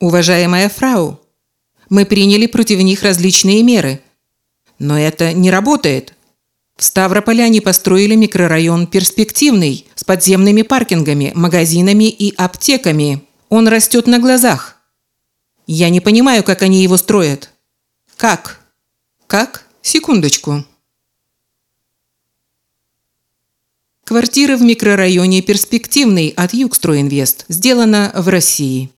Уважаемая фрау, мы приняли против них различные меры. Но это не работает. В Ставрополе они построили микрорайон перспективный, с подземными паркингами, магазинами и аптеками. Он растет на глазах. Я не понимаю, как они его строят. Как? Как? Секундочку. Квартира в микрорайоне «Перспективный» от Югстройинвест сделана в России.